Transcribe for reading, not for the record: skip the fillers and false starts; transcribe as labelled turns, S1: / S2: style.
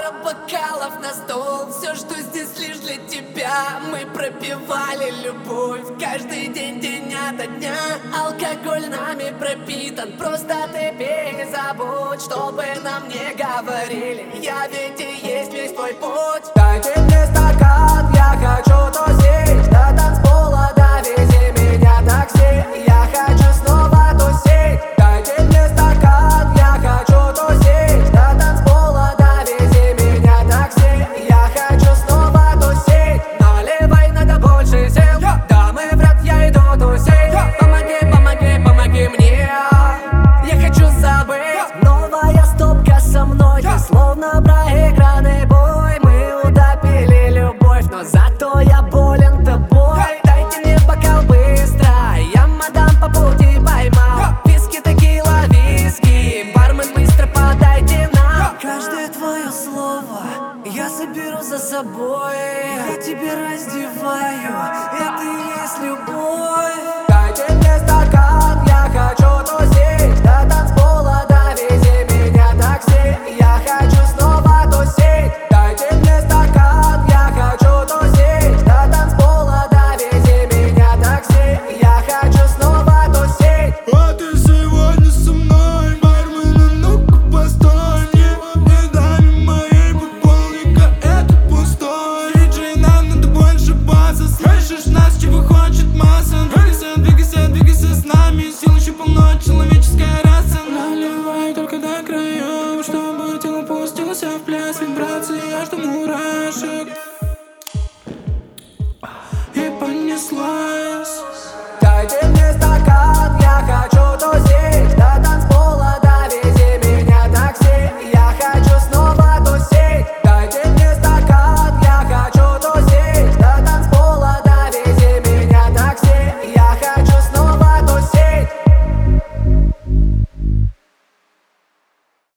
S1: Пара бокалов на стол, все, что здесь лишь для тебя. Мы пропивали любовь каждый день, день ото дня. Алкоголь нами пропитан, просто ты пей, не забудь, чтобы нам не говорили. Я ведь и есть весь твой путь. Дайте мне стакан, я хочу тусить, до танцпола довези меня такси. Я хочу снова тусить. Дайте мне стакан, я хочу тусить, до танцпола довези меня такси. Я хочу снова тусить. Наливай, надо больше сил, дамы врат, я иду тусить. Помоги, помоги, помоги мне, я хочу забыть. Новая стопка со мной, ты словно проигранный бой. Мы утопили любовь, но зато я болен тобой. Дайте мне бокал быстро, я мадам по пути поймал. Виски, текила, виски, бармен, быстро подайте нам. Каждое твое слово я заберу за собой. Я тебя раздеваю, это и есть любовь. Дайте мне стакан, я хочу тусить, до танцпола довези меня такси. Я хочу снова тусить. Дайте мне стакан, я хочу тусить, до танцпола довези меня такси. Я хочу снова тусить.
S2: А ты сегодня со мной, бармен, ну-ка постой. Не дай моей полника, это пустой. Диджей, нам надо больше баса. Слышишь нас, чего хочет масса. Двигайся, двигайся, двигайся с нами. Сил еще полно, человеческая раса. Наливай только до краев, чтобы тело пустилось в пляс. Вибрации аж до мурашек.